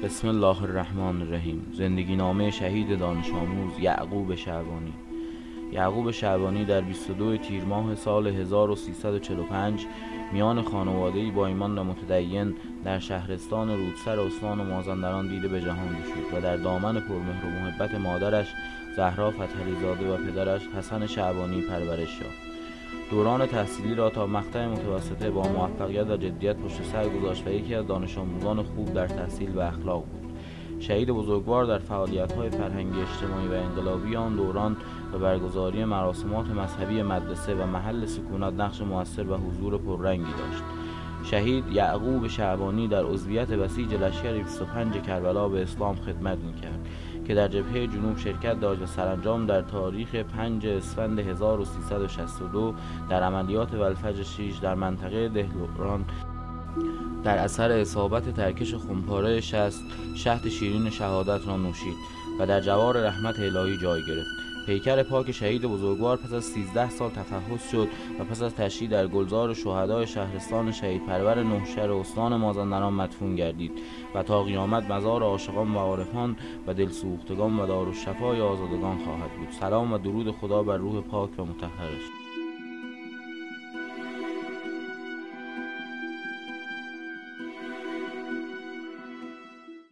بسم الله الرحمن الرحیم. زندگی نامه شهید دانش آموز یعقوب شعبانی. یعقوب شعبانی در 22 تیر ماه سال 1345 میان خانواده‌ای با ایمان و متدین در شهرستان رودسر استان مازندران دیده به جهان گشود و در دامن پرمهر و محبت مادرش زهرا فتحعلی زاده و پدرش حسن شعبانی پرورش یافت. دوران تحصیلی را تا مقطع متوسطه با موفقیت و جدیت پشت سر گذاشت و یکی از دانش آموزان خوب در تحصیل و اخلاق بود. شهید بزرگوار در فعالیت‌های فرهنگی، اجتماعی و انقلابی آن دوران و برگزاری مراسمات مذهبی مدرسه و محل سکونت نقش مؤثر و حضور پررنگی داشت. شهید یعقوب شعبانی در عضویت بسیج لشکر 25 کربلا به اسلام خدمت می‌کرد که در جبهه جنوب شرکت داشت و سرانجام در تاریخ 5 اسفند 1362 در عملیات والفجر 6 در منطقه دهلوران در اثر اصابت ترکش خمپاره 60 شهد شیرین شهادت را نوشید و در جوار رحمت الهی جای گرفت. پیکر پاک شهید بزرگوار پس از 13 سال تفحص شد و پس از تشییع در گلزار شهدای شهرستان شهید پرور نهشهر استان مازندران مدفون گردید و تا قیامت مزار عاشقان و عارفان و دلسوختگان و دارالشفای آزادگان خواهد بود. سلام و درود خدا بر روح پاک و مطهرش.